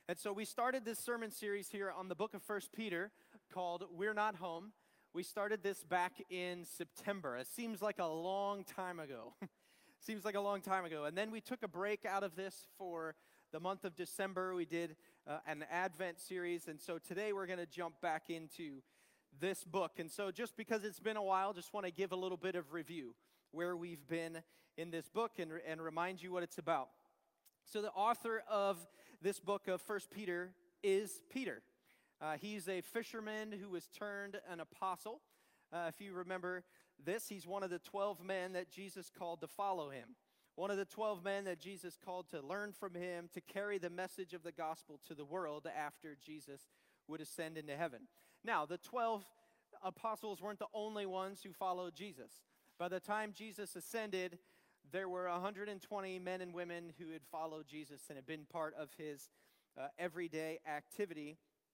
And so we started this sermon series here on the book of First Peter called We're Not Home. We started this back in September. It seems like a long time ago. Seems like a long time ago. And then we took a break out of this for the month of December. We did an Advent series. And so today we're going to jump back into this book. And so just because it's been a while, just want to give a little bit of review where we've been in this book and remind you what it's about. So the author of this book of First Peter is Peter. He's a fisherman who was turned an apostle. If you remember this, he's one of the 12 men that Jesus called to follow him. One of the 12 men that Jesus called to learn from him, to carry the message of the gospel to the world after Jesus would ascend into heaven. Now, the 12 apostles weren't the only ones who followed Jesus. By the time Jesus ascended, there were 120 men and women who had followed Jesus and had been part of his everyday activity.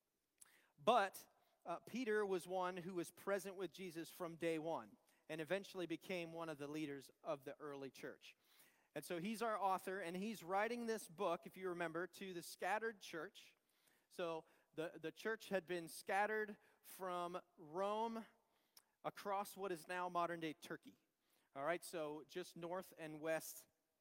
But Peter was one who was present with Jesus from day one and eventually became one of the leaders of the early church. And so he's our author, and he's writing this book, if you remember, to the scattered church. So the church had been scattered from Rome across what is now modern-day Turkey. All right, so just north and west,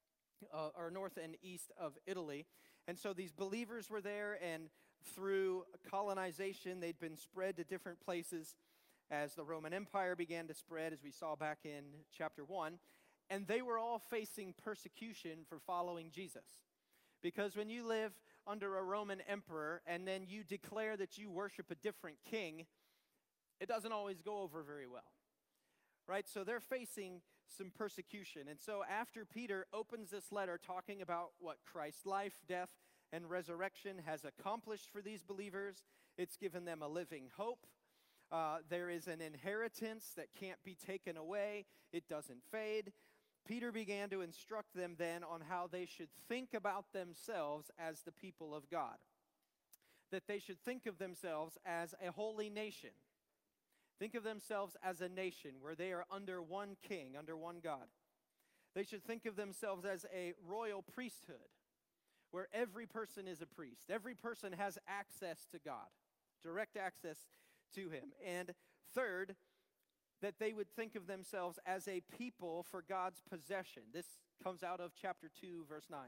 or north and east of Italy. And so these believers were there, and through colonization, they'd been spread to different places as the Roman Empire began to spread, as we saw back in chapter 1. And they were all facing persecution for following Jesus. Because when you live under a Roman emperor and then you declare that you worship a different king, it doesn't always go over very well. Right, so they're facing some persecution. And so after Peter opens this letter talking about what Christ's life, death, and resurrection has accomplished for these believers, it's given them a living hope. There is an inheritance that can't be taken away. It doesn't fade. Peter began to instruct them then on how they should think about themselves as the people of God. That they should think of themselves as a holy nation. Think of themselves as a nation where they are under one king, under one God. They should think of themselves as a royal priesthood, where every person is a priest. Every person has access to God, direct access to him. And third, that they would think of themselves as a people for God's possession. This comes out of chapter 2, verse 9.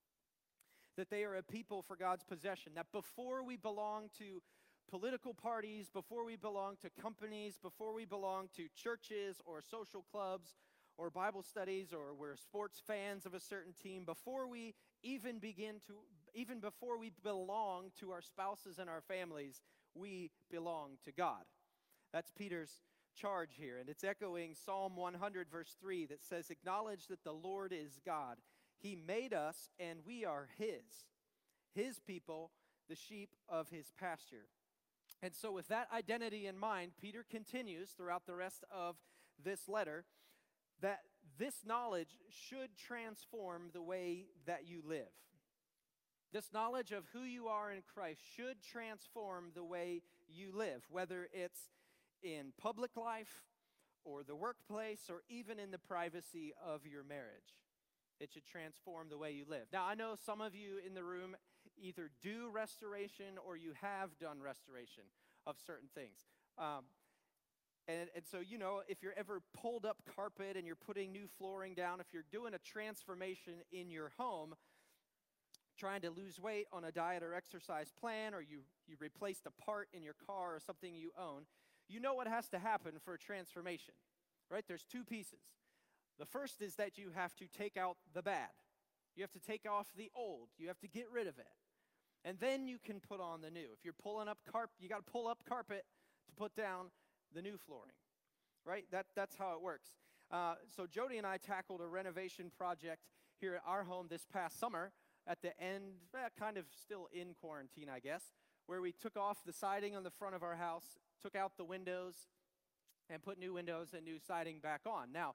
That they are a people for God's possession. That before we belong to political parties, before we belong to companies, before we belong to churches or social clubs or Bible studies, or we're sports fans of a certain team, before we even before we belong to our spouses and our families, we belong to God. That's Peter's charge here, and it's echoing Psalm 100 verse 3 that says, "Acknowledge that the Lord is God. He made us and we are his people, the sheep of his pasture." And so with that identity in mind, Peter continues throughout the rest of this letter that this knowledge should transform the way that you live. This knowledge of who you are in Christ should transform the way you live, whether it's in public life or the workplace or even in the privacy of your marriage. It should transform the way you live. Now, I know some of you in the room either do restoration or you have done restoration of certain things. And so, you know, if you're ever pulled up carpet and you're putting new flooring down, if you're doing a transformation in your home, trying to lose weight on a diet or exercise plan, or you replaced a part in your car or something you own, you know what has to happen for a transformation, right? There's two pieces. The first is that you have to take out the bad. You have to take off the old. You have to get rid of it. And then you can put on the new. If you're pulling up carpet, you got to pull up carpet to put down the new flooring, right? That's how it works. So Jody and I tackled a renovation project here at our home this past summer at the end, kind of still in quarantine, I guess, where we took off the siding on the front of our house, took out the windows, and put new windows and new siding back on. Now,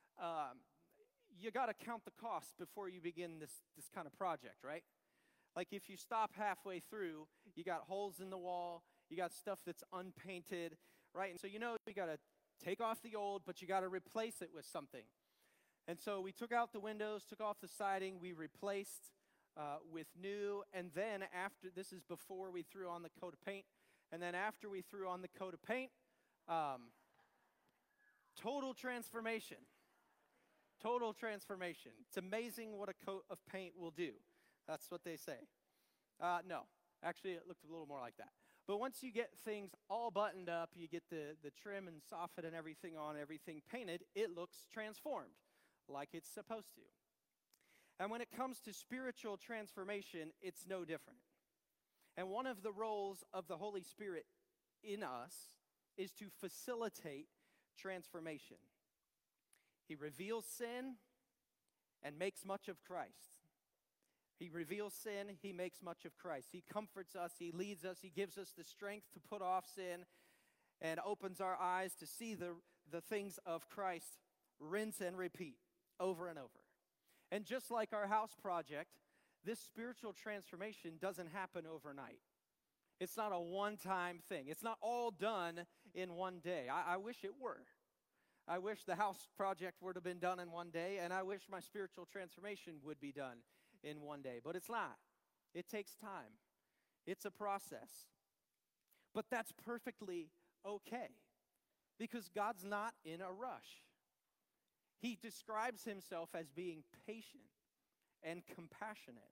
you got to count the cost before you begin this kind of project, right? Like if you stop halfway through, you got holes in the wall, you got stuff that's unpainted, right? And so you know you got to take off the old, but you got to replace it with something. And so we took out the windows, took off the siding, we replaced with new, and then after, this is before we threw on the coat of paint, and then after we threw on the coat of paint, total transformation. Total transformation. It's amazing what a coat of paint will do. That's what they say. No, actually it looked a little more like that. But once you get things all buttoned up, you get the trim and soffit and everything on, everything painted, it looks transformed, like it's supposed to. And when it comes to spiritual transformation, it's no different. And one of the roles of the Holy Spirit in us is to facilitate transformation. He reveals sin and makes much of Christ. He reveals sin, he makes much of Christ. He comforts us, he leads us, he gives us the strength to put off sin and opens our eyes to see the things of Christ, rinse and repeat over and over. And just like our house project, this spiritual transformation doesn't happen overnight. It's not a one-time thing. It's not all done in one day. I wish it were. I wish the house project would have been done in one day, and I wish my spiritual transformation would be done in one day. But it's not. It takes time. It's a process. But that's perfectly okay, because God's not in a rush. He describes himself as being patient and compassionate,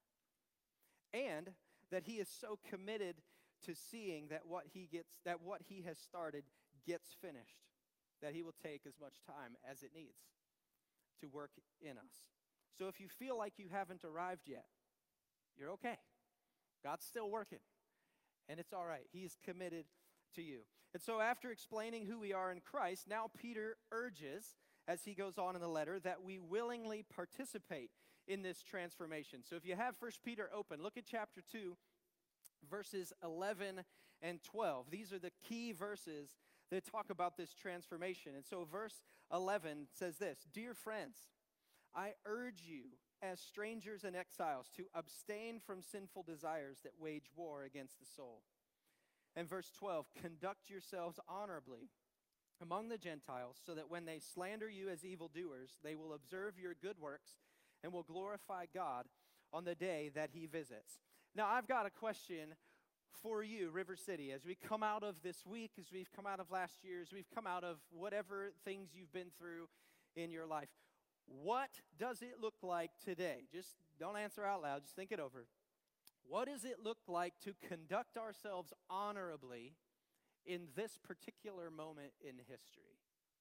and that he is so committed to seeing that what he has started gets finished, that he will take as much time as it needs to work in us. So if you feel like you haven't arrived yet, you're okay. God's still working, and it's all right. He's committed to you. And so after explaining who we are in Christ, now Peter urges, as he goes on in the letter, that we willingly participate in this transformation. So if you have 1 Peter open, look at chapter 2, verses 11 and 12. These are the key verses that talk about this transformation. And so verse 11 says this: "Dear friends, I urge you as strangers and exiles to abstain from sinful desires that wage war against the soul." And verse 12, "Conduct yourselves honorably among the Gentiles, so that when they slander you as evildoers, they will observe your good works and will glorify God on the day that he visits." Now, I've got a question for you, River City, as we come out of this week, as we've come out of last year, as we've come out of whatever things you've been through in your life. What does it look like today? Just don't answer out loud, just think it over. What does it look like to conduct ourselves honorably in this particular moment in history?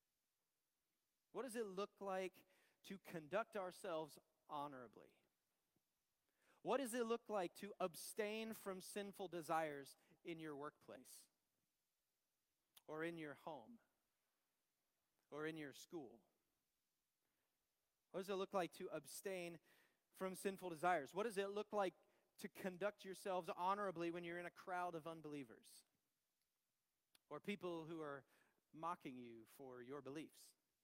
What does it look like to conduct ourselves honorably? What does it look like to abstain from sinful desires in your workplace, or in your home, or in your school? What does it look like to abstain from sinful desires? What does it look like to conduct yourselves honorably when you're in a crowd of unbelievers, or people who are mocking you for your beliefs?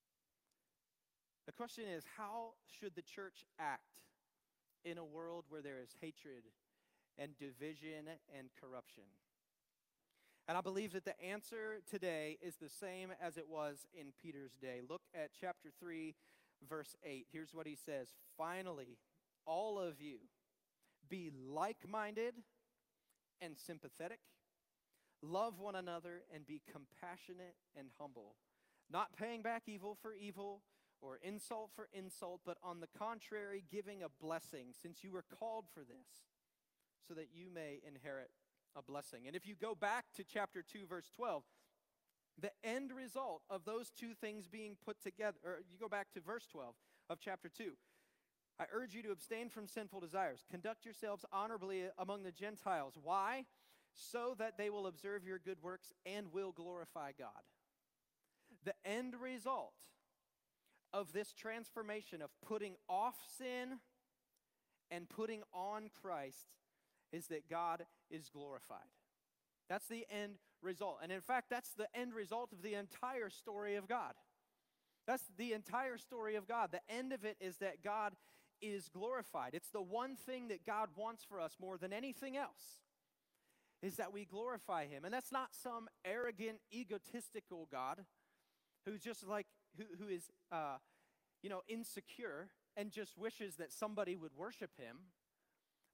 The question is, how should the church act in a world where there is hatred and division and corruption? And I believe that the answer today is the same as it was in Peter's day. Look at chapter 3, verse 8. Here's what he says: "Finally, all of you, be like-minded and sympathetic. Love one another and be compassionate and humble, not paying back evil for evil or insult for insult, but on the contrary, giving a blessing, since you were called for this, so that you may inherit a blessing." And if you go back to chapter 2, verse 12, the end result of those two things being put together, or you go back to verse 12 of chapter 2, "I urge you to abstain from sinful desires. Conduct yourselves honorably among the Gentiles." Why? "So that they will observe your good works and will glorify God." The end result of this transformation of putting off sin and putting on Christ is that God is glorified. That's the end result. And in fact, that's the end result of the entire story of God. That's the entire story of God. The end of it is that God is glorified. It's the one thing that God wants for us more than anything else, is that we glorify him. And that's not some arrogant, egotistical God who's just like, who is, insecure and just wishes that somebody would worship him.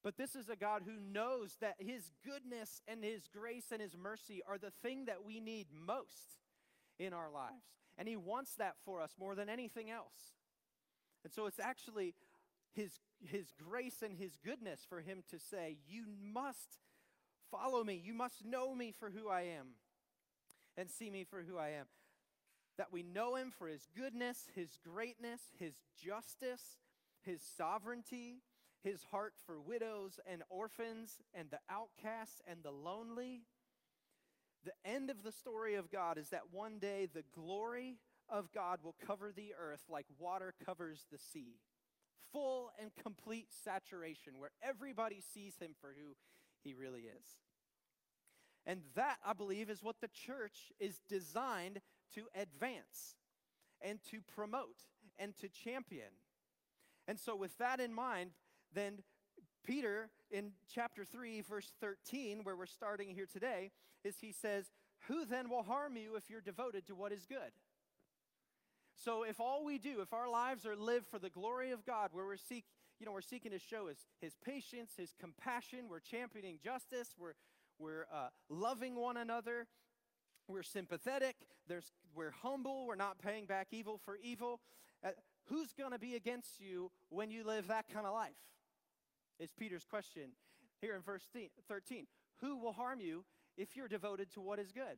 But this is a God who knows that his goodness and his grace and his mercy are the thing that we need most in our lives. And he wants that for us more than anything else. And so it's actually his grace and his goodness for him to say, you must follow me. You must know me for who I am and see me for who I am. That we know him for his goodness, his greatness, his justice, his sovereignty, his heart for widows and orphans and the outcasts and the lonely. The end of the story of God is that one day the glory of God will cover the earth like water covers the sea. Full and complete saturation where everybody sees him for who he really is. And that, I believe, is what the church is designed to advance and to promote and to champion. And so with that in mind, then Peter in chapter 3, verse 13, where we're starting here today, is he says, who then will harm you if you're devoted to what is good? So if all we do, if our lives are lived for the glory of God, where we're seeking to show his patience, his compassion, we're championing justice, we're loving one another, we're sympathetic, we're humble, we're not paying back evil for evil. Who's going to be against you when you live that kind of life? Is Peter's question here in verse 13. Who will harm you if you're devoted to what is good?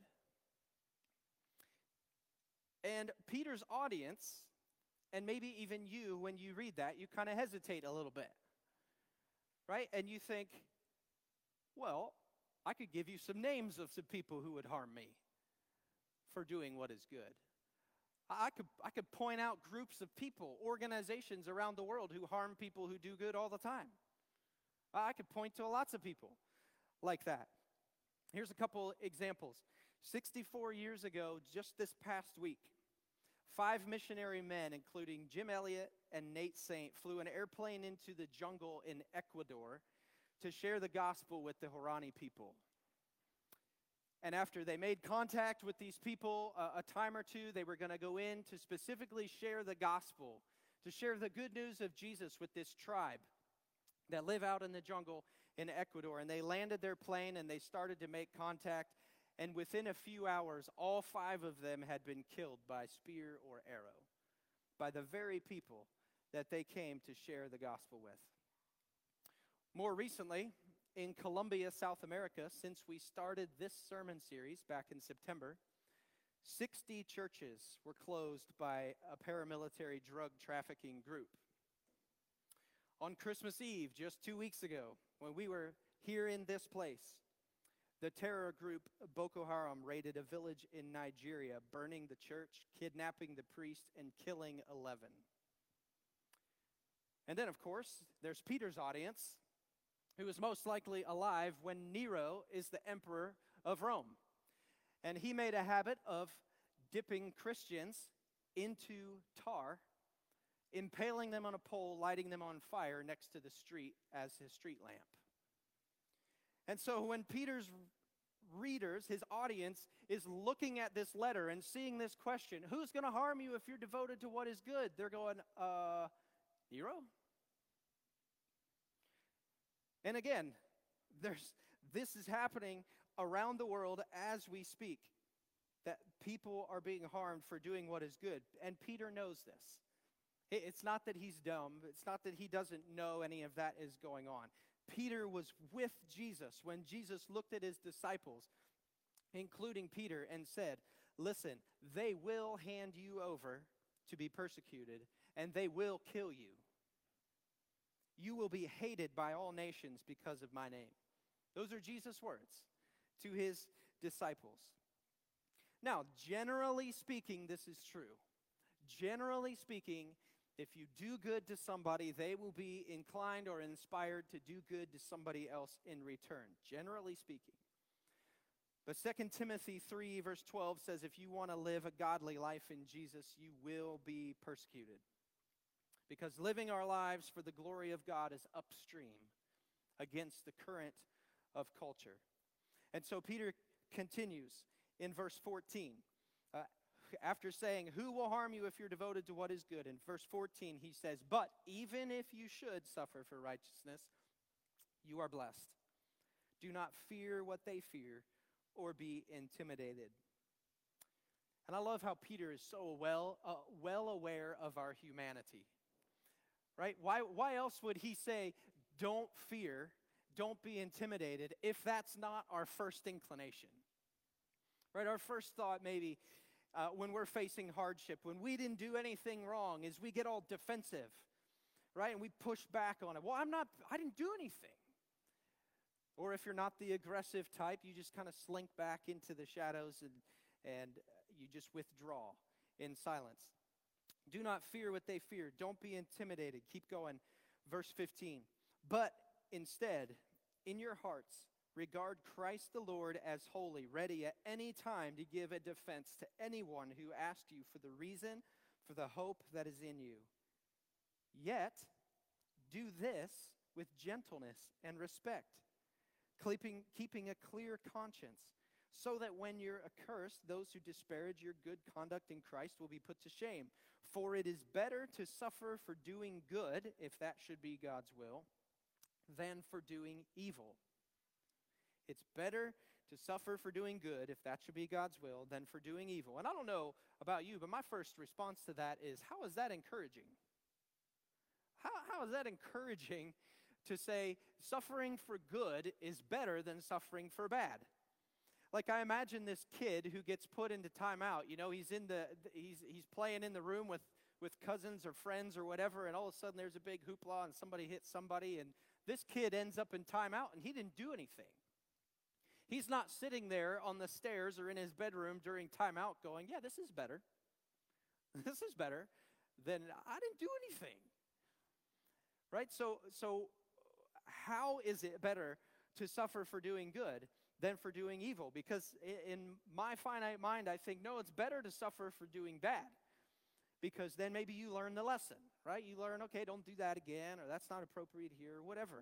And Peter's audience, and maybe even you, when you read that, you kind of hesitate a little bit, right? And you think, well, I could give you some names of some people who would harm me for doing what is good. I could point out groups of people, organizations around the world who harm people who do good all the time. I could point to lots of people like that. Here's a couple examples. 64 years ago, just this past week, 5 missionary men, including Jim Elliot and Nate Saint, flew an airplane into the jungle in Ecuador to share the gospel with the Huaorani people. And after they made contact with these people a time or two, they were going to go in to specifically share the gospel, to share the good news of Jesus with this tribe that live out in the jungle in Ecuador. And they landed their plane and they started to make contact. And within a few hours, all 5 of them had been killed by spear or arrow, by the very people that they came to share the gospel with. More recently, in Colombia, South America, since we started this sermon series back in September, 60 churches were closed by a paramilitary drug trafficking group. On Christmas Eve, just 2 weeks ago, when we were here in this place, the terror group Boko Haram raided a village in Nigeria, burning the church, kidnapping the priest, and killing 11. And then, of course, there's Peter's audience, who was most likely alive when Nero is the emperor of Rome. And he made a habit of dipping Christians into tar, impaling them on a pole, lighting them on fire next to the street as his street lamp. And so when Peter's readers, his audience, is looking at this letter and seeing this question, who's going to harm you if you're devoted to what is good? They're going, Nero? And again, this is happening around the world as we speak, that people are being harmed for doing what is good. And Peter knows this. It's not that he's dumb. It's not that he doesn't know any of that is going on. Peter was with Jesus when Jesus looked at his disciples, including Peter, and said, listen, they will hand you over to be persecuted, and they will kill you. You will be hated by all nations because of my name. Those are Jesus' words to his disciples. Now, generally speaking, this is true. Generally speaking, if you do good to somebody, they will be inclined or inspired to do good to somebody else in return, generally speaking. But 2 Timothy 3, verse 12 says, if you want to live a godly life in Jesus, you will be persecuted. Because living our lives for the glory of God is upstream against the current of culture. And so Peter continues in verse 14. After saying, who will harm you if you're devoted to what is good? In verse 14, he says, but even if you should suffer for righteousness, You are blessed. Do not fear what they fear or be intimidated. And I love how Peter is so well aware of our humanity, right? Why else would he say, don't fear, don't be intimidated, if that's not our first inclination, right? Our first thought maybe when we're facing hardship, when we didn't do anything wrong, is we get all defensive, right? And we push back on it. Well, I didn't do anything. Or if you're not the aggressive type, you just kind of slink back into the shadows and you just withdraw in silence. Do not fear what they fear. Don't be intimidated. Keep going. Verse 15. But instead, in your hearts, regard Christ the Lord as holy, ready at any time to give a defense to anyone who asks you for the reason for the hope that is in you. Yet, do this with gentleness and respect, keeping a clear conscience, so that when you're accursed, those who disparage your good conduct in Christ will be put to shame. For it is better to suffer for doing good, if that should be God's will, than for doing evil. It's better to suffer for doing good, if that should be God's will, than for doing evil. And I don't know about you, but my first response to that is, how is that encouraging? How is that encouraging to say suffering for good is better than suffering for bad? Like, I imagine this kid who gets put into timeout. You know, he's playing in the room with cousins or friends or whatever, and all of a sudden there's a big hoopla and somebody hits somebody, and this kid ends up in timeout, and he didn't do anything. He's not sitting there on the stairs or in his bedroom during timeout going, yeah, this is better. This is better than I didn't do anything. Right? So how is it better to suffer for doing good than for doing evil? Because in my finite mind, I think, no, it's better to suffer for doing bad. Because then maybe you learn the lesson, right? You learn, okay, don't do that again, or that's not appropriate here, or whatever.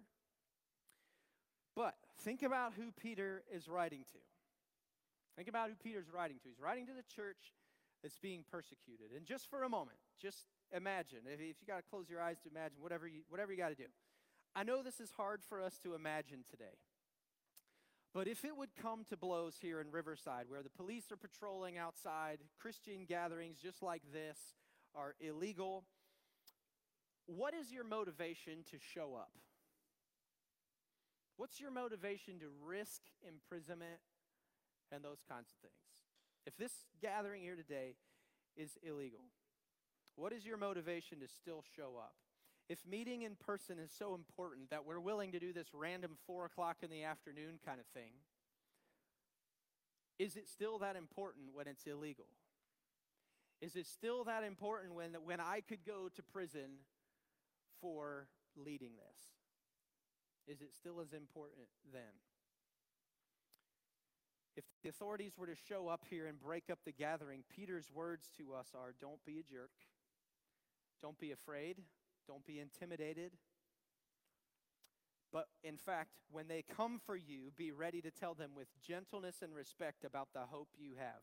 But think about who Peter is writing to. Think about who Peter's writing to. He's writing to the church that's being persecuted. And just for a moment, just imagine, if you got to close your eyes to imagine, whatever you got to do. I know this is hard for us to imagine today. But if it would come to blows here in Riverside, where the police are patrolling outside, Christian gatherings just like this are illegal, what is your motivation to show up? What's your motivation to risk imprisonment and those kinds of things? If this gathering here today is illegal, what is your motivation to still show up? If meeting in person is so important that we're willing to do this random 4 o'clock in the afternoon kind of thing, is it still that important when it's illegal? Is it still that important when I could go to prison for leading this? Is it still as important then? If the authorities were to show up here and break up the gathering, Peter's words to us are, don't be a jerk. Don't be afraid. Don't be intimidated. But in fact, when they come for you, be ready to tell them with gentleness and respect about the hope you have.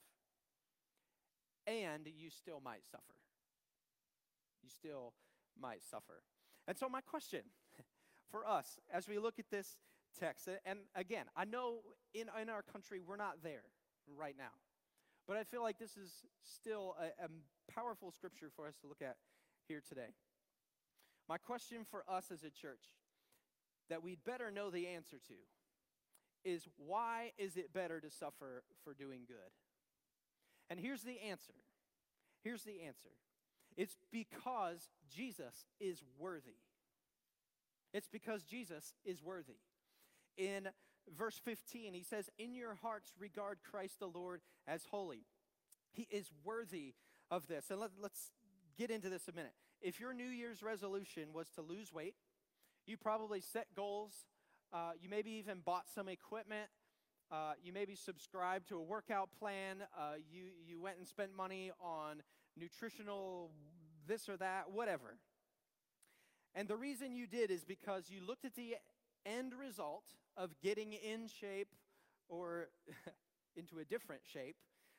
And you still might suffer. You still might suffer. And so my question for us, as we look at this text, and again, I know in our country we're not there right now, but I feel like this is still a powerful scripture for us to look at here today. My question for us as a church that we'd better know the answer to is, why is it better to suffer for doing good? And here's the answer. Here's the answer. It's because Jesus is worthy. It's because Jesus is worthy. In verse 15, he says, in your hearts regard Christ the Lord as holy. He is worthy of this. And let's get into this a minute. If your New Year's resolution was to lose weight, you probably set goals. You maybe even bought some equipment. You maybe subscribed to a workout plan. You went and spent money on nutritional this or that, whatever. And the reason you did is because you looked at the end result of getting in shape or into a different shape,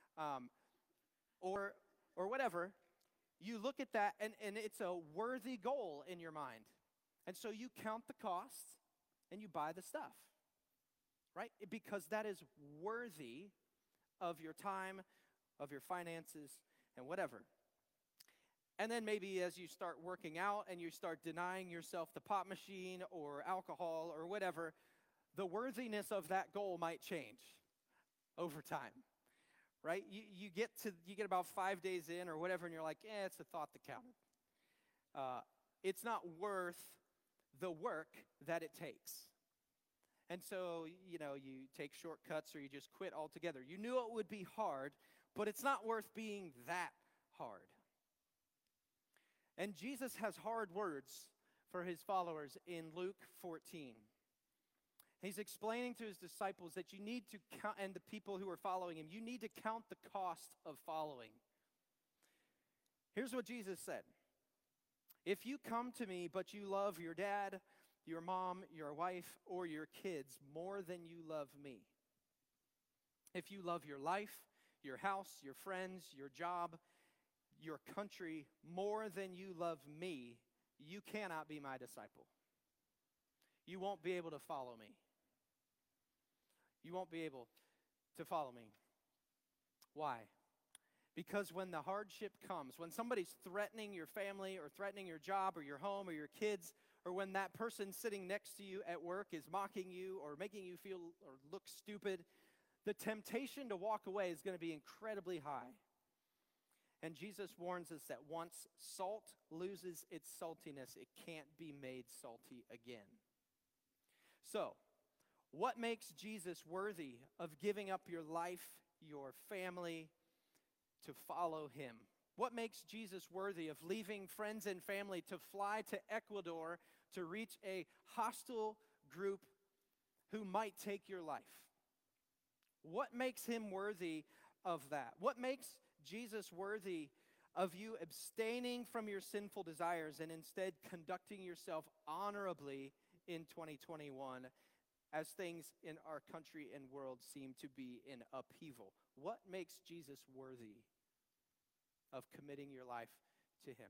or whatever. You look at that, and it's a worthy goal in your mind. And so you count the cost, and you buy the stuff, right? Because that is worthy of your time, of your finances, and whatever. And then maybe as you start working out and you start denying yourself the pop machine or alcohol or whatever, the worthiness of that goal might change over time, right? You get about 5 days in or whatever, and you're like, it's a thought that counted. It's not worth the work that it takes. And so, you take shortcuts or you just quit altogether. You knew it would be hard, but it's not worth being that hard. And Jesus has hard words for his followers in Luke 14. He's explaining to his disciples that you need to count, and the people who are following him, you need to count the cost of following. Here's what Jesus said. If you come to me, but you love your dad, your mom, your wife, or your kids more than you love me, if you love your life, your house, your friends, your job, your country more than you love me, you cannot be my disciple. You won't be able to follow me. You won't be able to follow me. Why? Because when the hardship comes, when somebody's threatening your family or threatening your job or your home or your kids, or when that person sitting next to you at work is mocking you or making you feel or look stupid, the temptation to walk away is going to be incredibly high. And Jesus warns us that once salt loses its saltiness, it can't be made salty again. So, what makes Jesus worthy of giving up your life, your family, to follow him? What makes Jesus worthy of leaving friends and family to fly to Ecuador to reach a hostile group who might take your life? What makes him worthy of that? What makes Jesus worthy of you abstaining from your sinful desires and instead conducting yourself honorably in 2021 as things in our country and world seem to be in upheaval? What makes Jesus worthy of committing your life to him?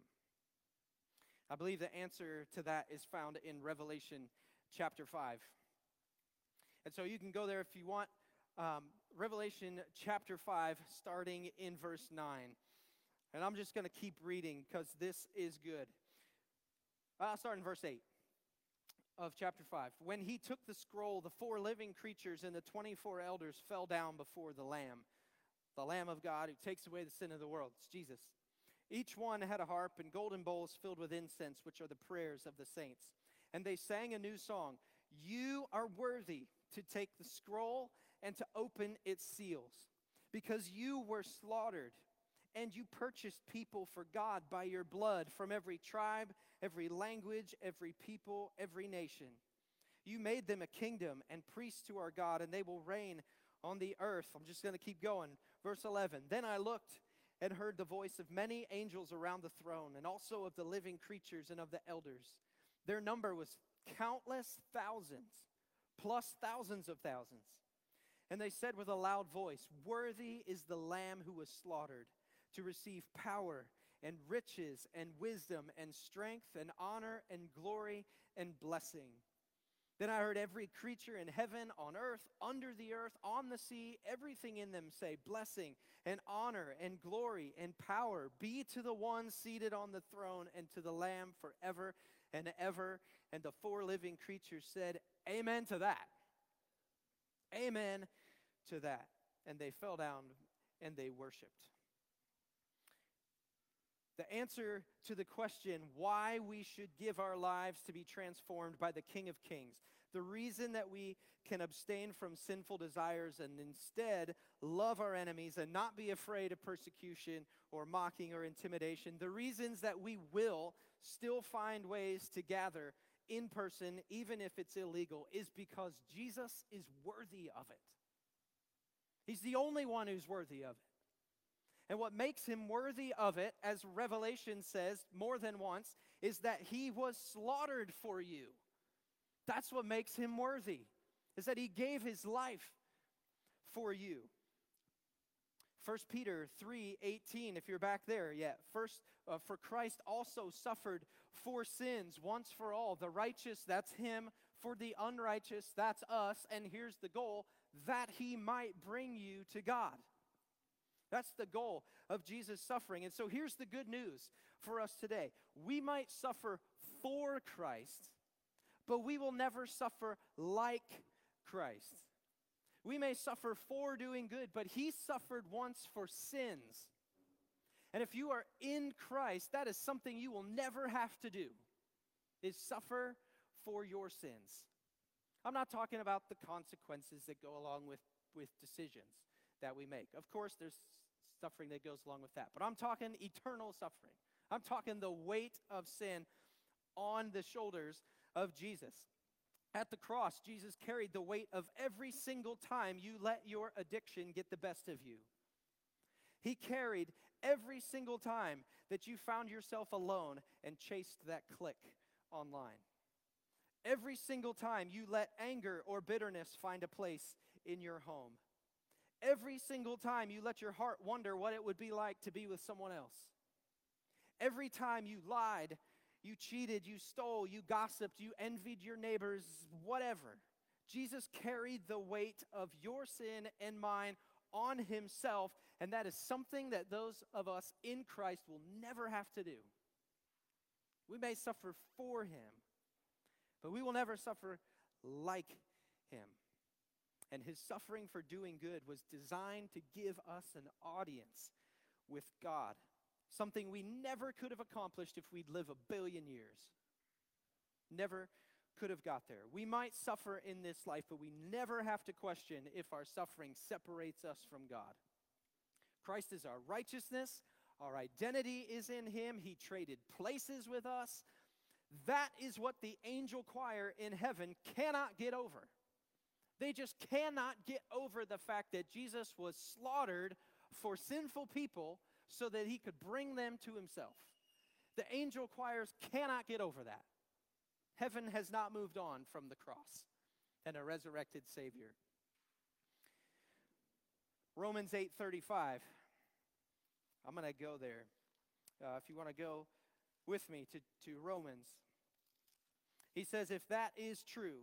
I believe the answer to that is found in Revelation chapter 5. And so you can go there if you want. Revelation chapter 5, starting in verse 9. And I'm just going to keep reading because this is good. I'll start in verse 8 of chapter 5. When he took the scroll, the 4 living creatures and the 24 elders fell down before the Lamb of God who takes away the sin of the world. It's Jesus. Each one had a harp and golden bowls filled with incense, which are the prayers of the saints. And they sang a new song. You are worthy to take the scroll and to open its seals, because you were slaughtered, and you purchased people for God by your blood from every tribe, every language, every people, every nation. You made them a kingdom and priests to our God, and they will reign on the earth. I'm just going to keep going. Verse 11, then I looked and heard the voice of many angels around the throne, and also of the living creatures and of the elders. Their number was countless thousands, plus thousands of thousands. And they said with a loud voice, worthy is the Lamb who was slaughtered to receive power and riches and wisdom and strength and honor and glory and blessing. Then I heard every creature in heaven, on earth, under the earth, on the sea, everything in them say, blessing and honor and glory and power be to the one seated on the throne and to the Lamb forever and ever. And the 4 living creatures said, amen to that. Amen to that. And they fell down and they worshiped. The answer to the question why we should give our lives to be transformed by the King of Kings, the reason that we can abstain from sinful desires and instead love our enemies and not be afraid of persecution or mocking or intimidation, the reasons that we will still find ways to gather in person, even if it's illegal, is because Jesus is worthy of it. He's the only one who's worthy of it. And what makes him worthy of it, as Revelation says more than once, is that he was slaughtered for you. That's what makes him worthy, is that he gave his life for you. 1 Peter 3:18, if you're back there yet. For Christ also suffered for sins once for all, the righteous, that's him, for the unrighteous, that's us, and here's the goal, that he might bring you to God. That's the goal of Jesus' suffering. And so here's the good news for us today. We might suffer for Christ, but we will never suffer like Christ. We may suffer for doing good, but he suffered once for sins. And if you are in Christ, that is something you will never have to do, is suffer for your sins. I'm not talking about the consequences that go along with decisions that we make. Of course, there's suffering that goes along with that. But I'm talking eternal suffering. I'm talking the weight of sin on the shoulders of Jesus. At the cross, Jesus carried the weight of every single time you let your addiction get the best of you. He carried every single time that you found yourself alone and chased that click online. Every single time you let anger or bitterness find a place in your home. Every single time you let your heart wonder what it would be like to be with someone else. Every time you lied, you cheated, you stole, you gossiped, you envied your neighbors, whatever. Jesus carried the weight of your sin and mine on himself, and that is something that those of us in Christ will never have to do. We may suffer for him, but we will never suffer like him. And his suffering for doing good was designed to give us an audience with God, something we never could have accomplished if we'd live 1 billion years. Never could have got there. We might suffer in this life, but we never have to question if our suffering separates us from God. Christ is our righteousness. Our identity is in him. He traded places with us. That is what the angel choir in heaven cannot get over. They just cannot get over the fact that Jesus was slaughtered for sinful people so that he could bring them to himself. The angel choirs cannot get over that. Heaven has not moved on from the cross and a resurrected Savior. Romans 8:35. I'm going to go there. If you want to go with me to Romans. He says, if that is true,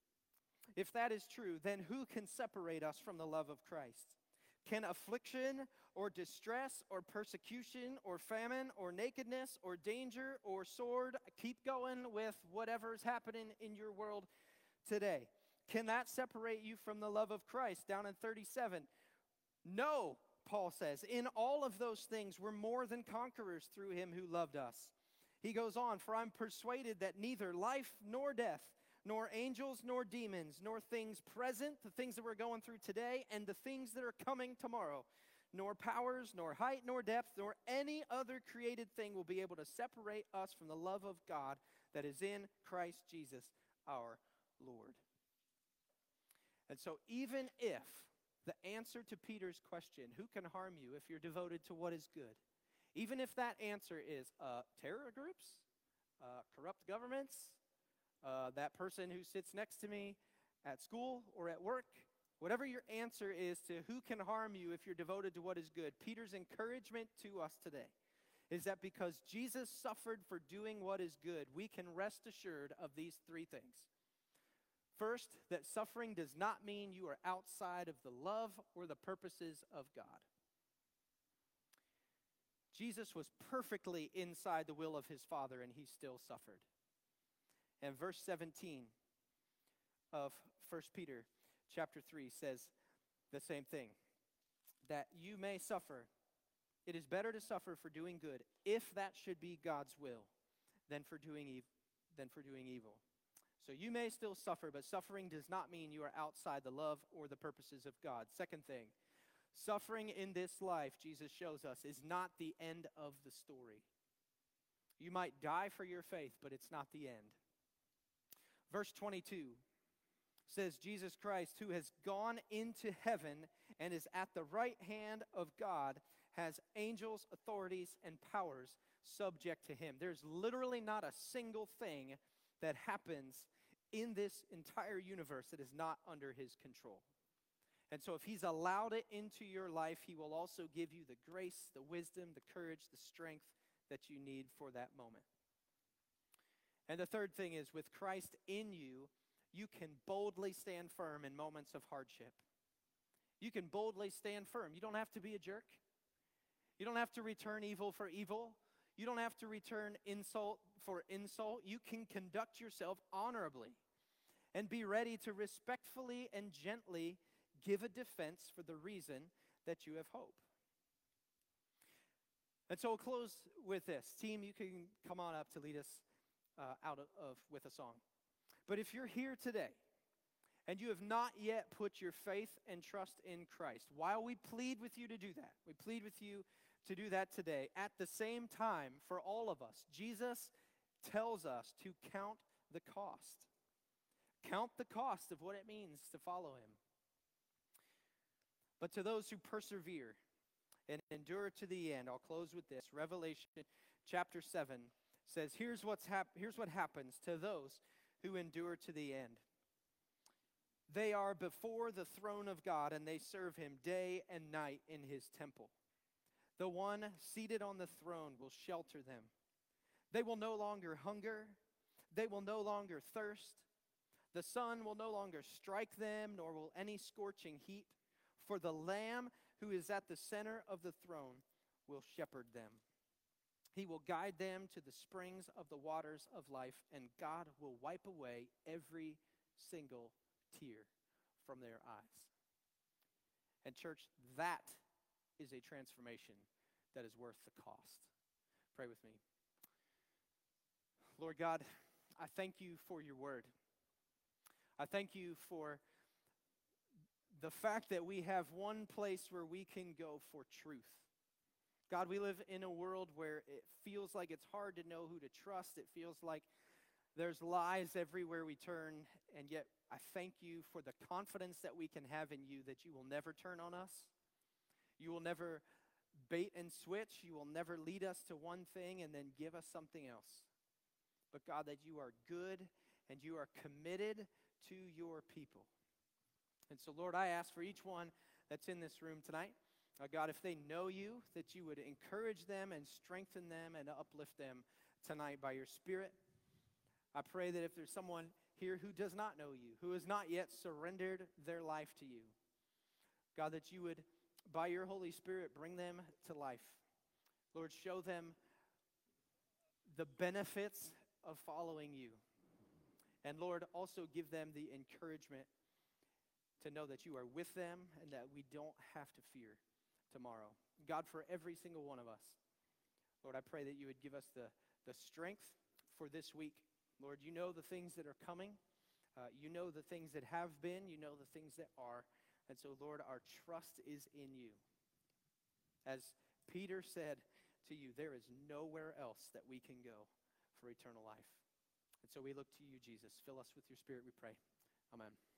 then who can separate us from the love of Christ? Can affliction or distress or persecution or famine or nakedness or danger or sword, keep going with whatever's happening in your world today? Can that separate you from the love of Christ? Down in 37. No, Paul says, in all of those things we're more than conquerors through him who loved us. He goes on, for I'm persuaded that neither life nor death, nor angels, nor demons, nor things present, the things that we're going through today, and the things that are coming tomorrow, nor powers, nor height, nor depth, nor any other created thing will be able to separate us from the love of God that is in Christ Jesus our Lord. And so even if the answer to Peter's question, who can harm you if you're devoted to what is good, even if that answer is terror groups, corrupt governments, that person who sits next to me at school or at work, whatever your answer is to who can harm you if you're devoted to what is good, Peter's encouragement to us today is that because Jesus suffered for doing what is good, we can rest assured of these three things. First, that suffering does not mean you are outside of the love or the purposes of God. Jesus was perfectly inside the will of his Father, and he still suffered. And verse 17 of 1 Peter chapter 3 says the same thing, that you may suffer. It is better to suffer for doing good, if that should be God's will, than for doing evil. So you may still suffer, but suffering does not mean you are outside the love or the purposes of God. Second thing, suffering in this life, Jesus shows us, is not the end of the story. You might die for your faith, but it's not the end. Verse 22 says, Jesus Christ, who has gone into heaven and is at the right hand of God, has angels, authorities, and powers subject to him. There's literally not a single thing that happens in this entire universe that is not under his control. And so if he's allowed it into your life, he will also give you the grace, the wisdom, the courage, the strength that you need for that moment. And the third thing is, with Christ in you, you can boldly stand firm in moments of hardship. You can boldly stand firm. You don't have to be a jerk. You don't have to return evil for evil. You don't have to return insult for insult. You can conduct yourself honorably and be ready to respectfully and gently give a defense for the reason that you have hope. And so we'll close with this. Team, you can come on up to lead us with a song. But if you're here today and you have not yet put your faith and trust in Christ, while we plead with you to do that, we plead with you to do that today, at the same time, for all of us, Jesus tells us to count the cost. Count the cost of what it means to follow him. But to those who persevere and endure to the end, I'll close with this. Revelation chapter 7 says, here's what happens to those who endure to the end. They are before the throne of God, and they serve him day and night in his temple. The one seated on the throne will shelter them. They will no longer hunger. They will no longer thirst. The sun will no longer strike them, nor will any scorching heat. For the Lamb who is at the center of the throne will shepherd them. He will guide them to the springs of the waters of life, and God will wipe away every single tear from their eyes. And church, that is a transformation that is worth the cost. Pray with me. Lord God, I thank you for your word. I thank you for the fact that we have one place where we can go for truth. God, we live in a world where it feels like it's hard to know who to trust. It feels like there's lies everywhere we turn, and yet I thank you for the confidence that we can have in you, that you will never turn on us. You will never bait and switch. You will never lead us to one thing and then give us something else. But God, that you are good and you are committed to your people. And so, Lord, I ask for each one that's in this room tonight, God, if they know you, that you would encourage them and strengthen them and uplift them tonight by your Spirit. I pray that if there's someone here who does not know you, who has not yet surrendered their life to you, God, that you would, by your Holy Spirit, bring them to life. Lord, show them the benefits of following you. And Lord, also give them the encouragement to know that you are with them and that we don't have to fear tomorrow. God, for every single one of us, Lord, I pray that you would give us the strength for this week. Lord, you know the things that are coming. You know the things that have been. You know the things that are. And so, Lord, our trust is in you. As Peter said to you, there is nowhere else that we can go for eternal life. And so we look to you, Jesus. Fill us with your Spirit, we pray. Amen.